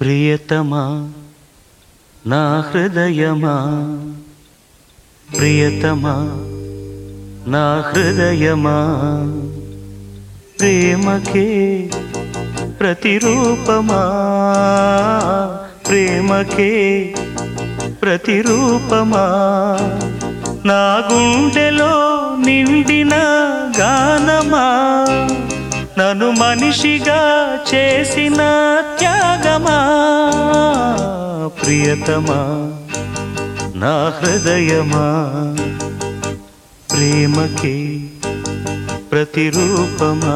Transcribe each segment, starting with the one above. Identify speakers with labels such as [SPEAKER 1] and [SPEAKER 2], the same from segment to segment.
[SPEAKER 1] ప్రియతమా నా హృదయమా, ప్రియతమా నా హృదయమా, ప్రేమకే ప్రతిరూపమా, ప్రేమకే ప్రతిరూపమా, నా గుండెలో నిండిన గానమా, నన్ను మనిషిగా చేసిన త్యాగమా, ప్రియతమా నా హృదయమా, ప్రేమకే ప్రతిరూపమా.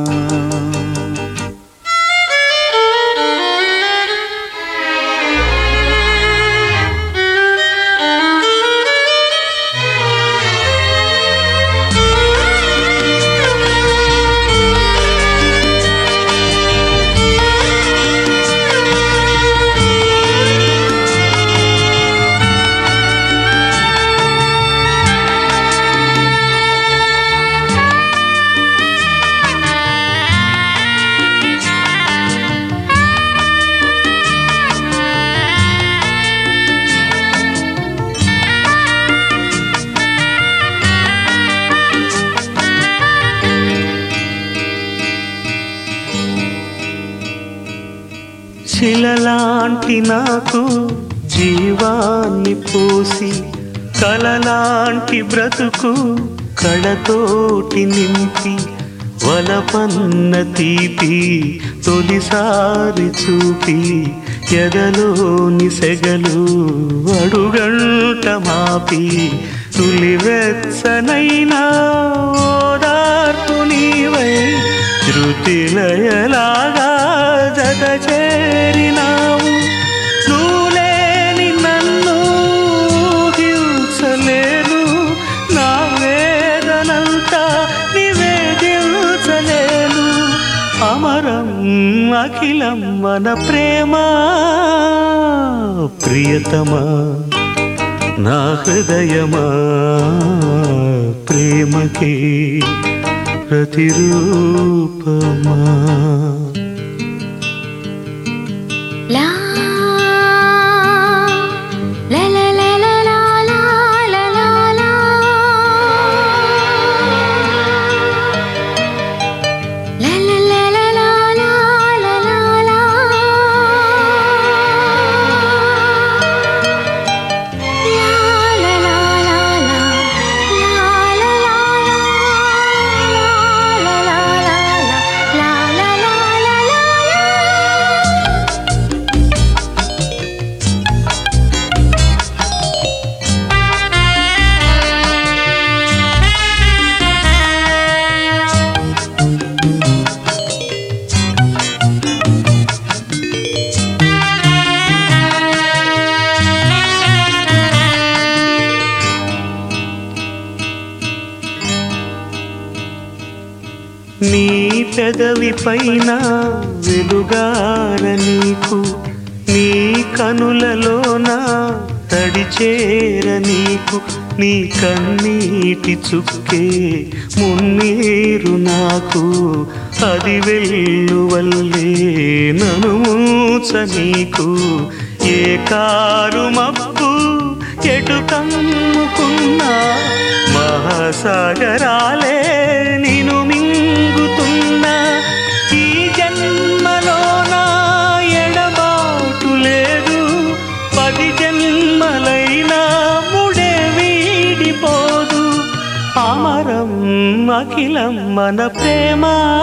[SPEAKER 1] శిలలాంటి నాకు జీవాన్ని పోసి, కలలాంటి బ్రతుకు కళతోటి నింపి, వలపన్న తీపి తొలిసారి చూపి, ఎదలోని సెగలు అడుగంట మాపి, తులివెచ్చనైనా ఓదార్పు నీవై, శృతిలయలాగా జత చేరినావు. నువ్వులేని నన్ను హింసలేను, నా వేదనంతా నివేదించలేను. అమరం అఖిలం మన ప్రేమ, ప్రియతమా నా హృదయమా, ప్రేమకే ప్రతిరూపమా. నీ పెదవి పైన వెలుగార నీకు, నీ కనులలోన తడిచేర నీకు, నీ కన్నీటి చుక్కే మున్నీరు నాకు, అది వెల్లువల్లే నన్ను మూచ నీకు. ఏ కారు మబ్బు ఎటు కమ్ముకున్నా, మహాసాగరాలే నిన్ను మింగుతున్నా. ఈ జన్మలోన ఎడబాటు లేదు, 10 జన్మలైనా ముడే వీడిపోదు. అమరం అఖిలం మన ప్రేమ,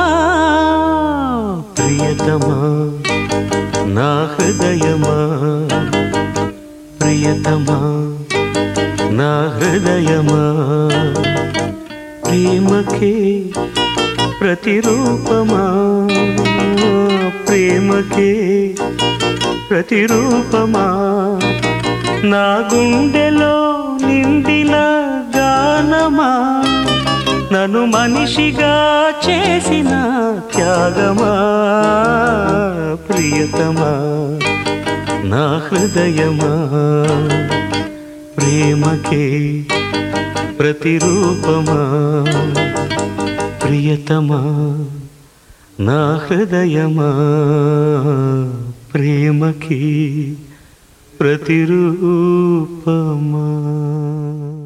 [SPEAKER 1] ప్రియతమా నా హృదయమా, ప్రియతమా నా హృదయమా, ప్రేమకే ప్రతిరూపమా, ప్రేమకే ప్రతిరూపమా, నా గుండెలో నిండిన గానమా, నన్ను మనిషిగా చేసిన త్యాగమా, ప్రియతమా నా హృదయమా, ప్రేమకే ప్రతిరూపమా, ప్రియతమా నా హృదయమా, ప్రేమకి ప్రతిరూపమా.